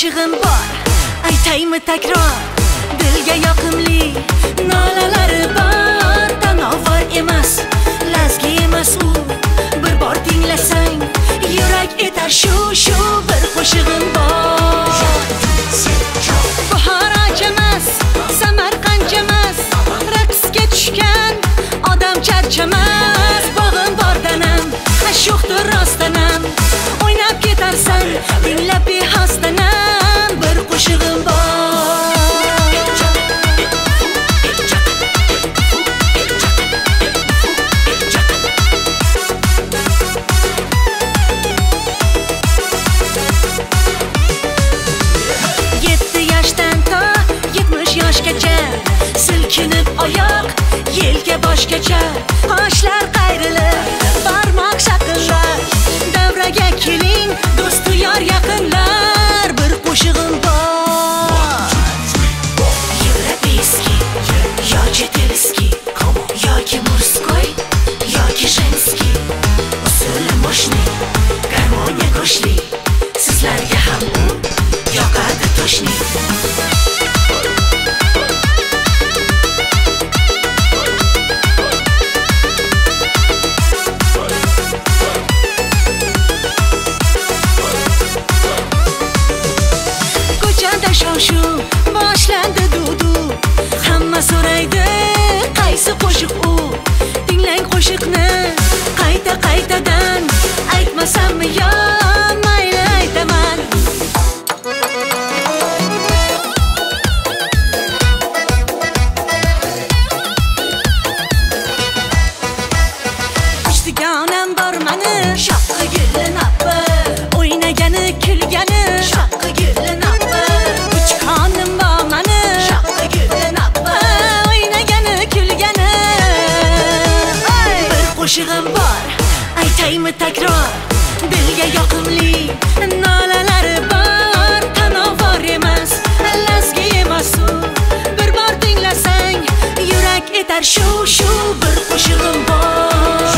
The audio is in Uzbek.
qo'shig'im bor, aytaymi takror, dilga yoqimli nolalari bor. Tanovar emas, lazgi emas u, bir bor tinglasang yurak etar shu bir qo'shig'im bor. Bahor emas, Samarqand emas, raqsga tushgan odam charchamas. Bog'im bor danam, sho'xdir rostdanam, o'ynab ketarsan tinglab behosdanam, bir qo'shig'im bor. Silkinib oyoq, yelka boshgacha, qoshlar qayrilib, barmoq shaqillar, davraga keling, do'stu yor yaqinlar, bir qo'shig'im bor. Европейский, yoki telski, yoki murskoy, yoki женский, usuli moshni, garmoniya go'shli, sizlarga ham u yoqadi toshni. Shu boshlandi dudu, hamma so'raydi qaysi qo'shiq u. Tinglang qo'shiqni qaytadan, aytmasammi yo mayli aytaman. Ishtigonam bor mani, shoqqi gulin appi, o'ynagani kulgani, shoqqi gulin appi. Qo'shig'im bor, aytaymi takror, dilga yoqimli nolalari bor. Tanovar emas, lazgi emas u, bir bor tinglasang yurak etar shu bir qo'shig'im bor.